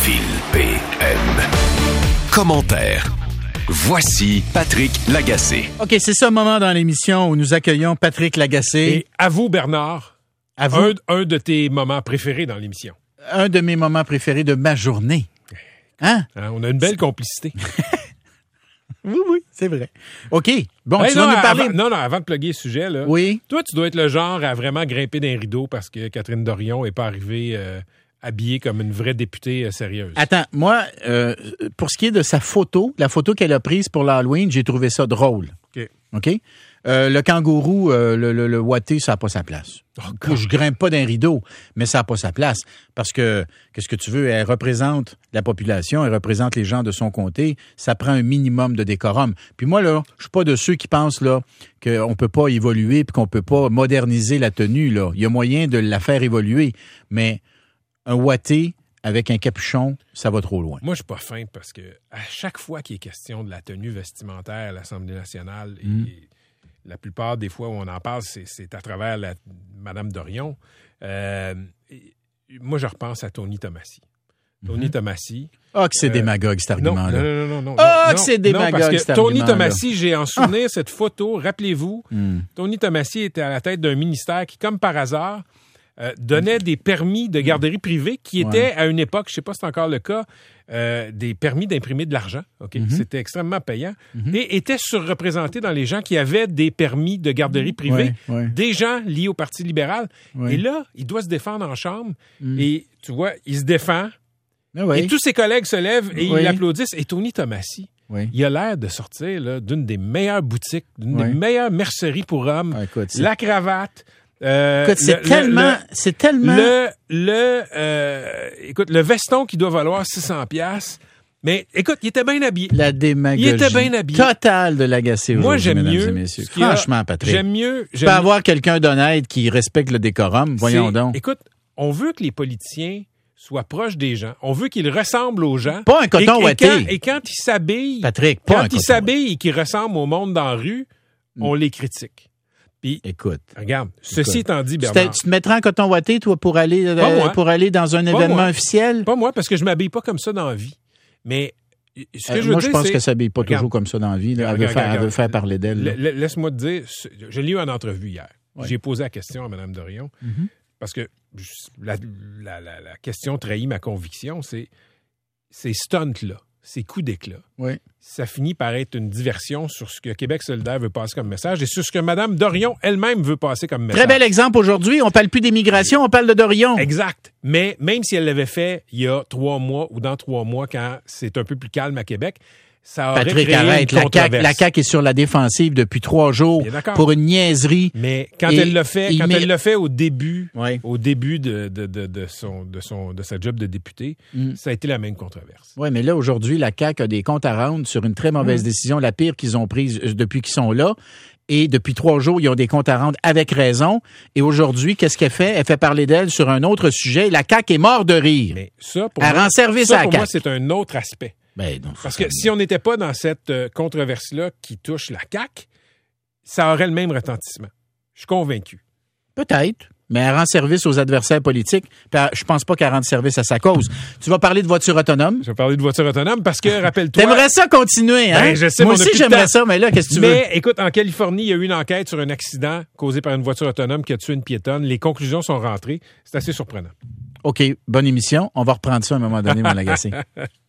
Phil PM. Commentaire. Voici Patrick Lagacé. OK, c'est ce moment dans l'émission où nous accueillons Patrick Lagacé. Et à vous, Bernard, À vous. un de tes moments préférés dans l'émission. Un de mes moments préférés de ma journée. Hein? On a une belle complicité. Oui, c'est vrai. OK, bon, Hey, tu vas nous parler... Avant de plugger le sujet, là, Oui. toi, tu dois être le genre à vraiment grimper d'un rideau parce que Catherine Dorion n'est pas arrivée habillée comme une vraie députée sérieuse. Attends, moi, pour ce qui est de sa photo, la photo qu'elle a prise pour l'Halloween, j'ai trouvé ça drôle. OK? Le kangourou, le ouaté, ça n'a pas sa place. Oh, Je grimpe pas d'un rideau, mais ça n'a pas sa place. Parce que, qu'est-ce que tu veux, elle représente la population, elle représente les gens de son comté. Ça prend un minimum de décorum. Puis moi, là, je suis pas de ceux qui pensent là qu'on peut pas évoluer puis qu'on peut pas moderniser la tenue. Là. Il y a moyen de la faire évoluer, mais un ouaté avec un capuchon, ça va trop loin. Moi, je suis pas fin parce que à chaque fois qu'il est question de la tenue vestimentaire à l'Assemblée nationale, et la plupart des fois où on en parle, c'est à travers Mme Dorion. Moi, je repense à Tony Tomassi. Tony Tomassi. Ah, que c'est démagogue, cet argument-là. Non. Ah, que c'est démagogue, parce que cet Tony argument-là. Tomassi, j'ai en souvenir cette photo. Rappelez-vous, Tony Tomassi était à la tête d'un ministère qui, comme par hasard, donnait des permis de garderie privée qui étaient, à une époque, je ne sais pas si c'est encore le cas, des permis d'imprimer de l'argent. Okay? C'était extrêmement payant. Et était surreprésenté dans les gens qui avaient des permis de garderie privée, des gens liés au Parti libéral. Et là, il doit se défendre en chambre. Et tu vois, il se défend. Et tous ses collègues se lèvent et ils l'applaudissent. Et Tony Tomassi, il a l'air de sortir là, d'une des meilleures boutiques, d'une des meilleures merceries pour hommes. La cravate. Écoute, c'est tellement... Écoute, le veston qui doit valoir 600$. Mais écoute, il était bien habillé. La démagogie. Il était bien habillé. Totale de Lagacé. Moi, j'aime mesdames mieux. Et messieurs. Franchement, Patrick. J'aime mieux. Tu peux avoir quelqu'un d'honnête qui respecte le décorum. Voyons donc. Écoute, on veut que les politiciens soient proches des gens. On veut qu'ils ressemblent aux gens. Pas un coton ouaté. Et quand ils s'habillent, Patrick, pas un coton quand ils s'habillent et qu'ils ressemblent au monde dans la rue, on les critique. Puis, écoute. Regarde, ceci étant dit, Bernard. Tu te mettrais en coton ouaté, toi, pour aller dans un événement officiel? Pas moi, parce que je m'habille pas comme ça dans la vie. Mais ce que je veux moi, dire, je pense qu'elle s'habille pas toujours comme ça dans la vie. Elle veut faire parler d'elle. Laisse-moi te dire, je l'ai eu en entrevue hier. J'ai posé la question à Mme Dorion, parce que la question trahit ma conviction, c'est ces stunts-là, ces coups d'éclat. Ça finit par être une diversion sur ce que Québec solidaire veut passer comme message et sur ce que Mme Dorion elle-même veut passer comme message. Très bel exemple aujourd'hui. On parle plus d'immigration, on parle de Dorion. Exact. Mais même si elle l'avait fait il y a 3 mois ou dans 3 mois, quand c'est un peu plus calme à Québec, ça aurait Patrick, créé arrête. une controverse. La CAQ est sur la défensive depuis 3 jours pour une niaiserie. Mais quand elle l'a fait, au début de sa job de député, ça a été la même controverse. Oui, mais là, aujourd'hui, la CAQ a des comptes à rendre sur une très mauvaise décision, la pire qu'ils ont prise depuis qu'ils sont là. Et depuis 3 jours, ils ont des comptes à rendre avec raison. Et aujourd'hui, qu'est-ce qu'elle fait? Elle fait parler d'elle sur un autre sujet. La CAQ est morte de rire. Mais ça, pour elle rend service à la CAQ. Pour moi, c'est un autre aspect. Non, parce que si on n'était pas dans cette controverse-là qui touche la CAQ, ça aurait le même retentissement. Je suis convaincu. Peut-être, mais elle rend service aux adversaires politiques. Je pense pas qu'elle rende service à sa cause. Tu vas parler de voiture autonome? Je vais parler de voiture autonome parce que, rappelle-toi... T'aimerais ça continuer, hein? Je sais, moi aussi, j'aimerais ça, mais là, qu'est-ce que tu veux? Mais écoute, en Californie, il y a eu une enquête sur un accident causé par une voiture autonome qui a tué une piétonne. Les conclusions sont rentrées. C'est assez surprenant. OK, bonne émission. On va reprendre ça à un moment donné, mon Lagacé.